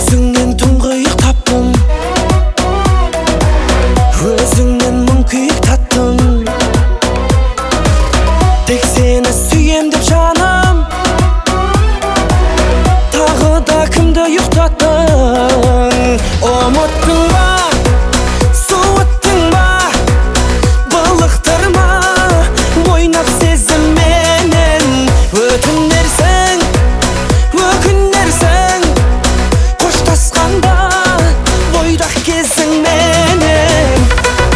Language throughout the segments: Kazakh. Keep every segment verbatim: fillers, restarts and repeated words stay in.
Өзіңнен тұңғиық таптым, өзіңнен мың күйік таттым. Тек сені сүйем деп жаным, тағы да кімді ұйықтаттың? Ұмыттың ба, суыттың ба, былықтырма ойнап сезімменен. Өтінерсің, өкінерсің, қоштасқанда бойдақ кезіңменен.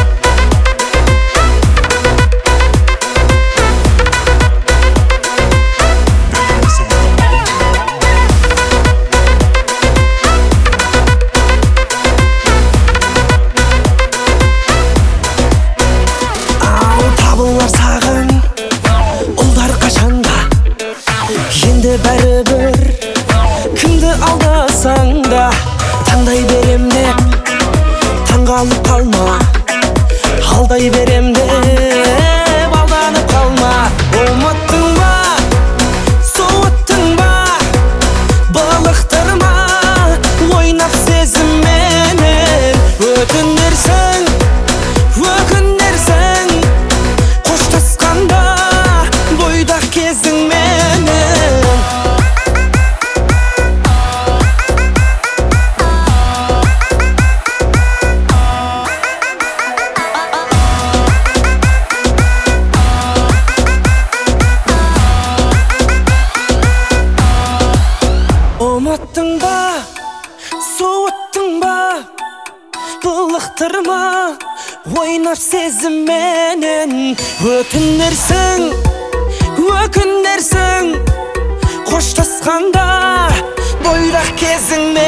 Табылар саған ұлдар қашанда, енді бәрібір кімді алдасаң да. Таңдай берем деп таңғалып қалма, алдай берем деп алданып қалма. Ұмыттың ба, суыттың ба, былықтырма ойнап сезімменен. Өтінерсің, өкінерсің, қоштасқанда бойдақ кезіңменен. Ұмыттың ба, суыттың ба, былықтырма ойнап сезімменен. Өтінерсің, өкінерсің, қоштасқанда бойдақ кезіңменен.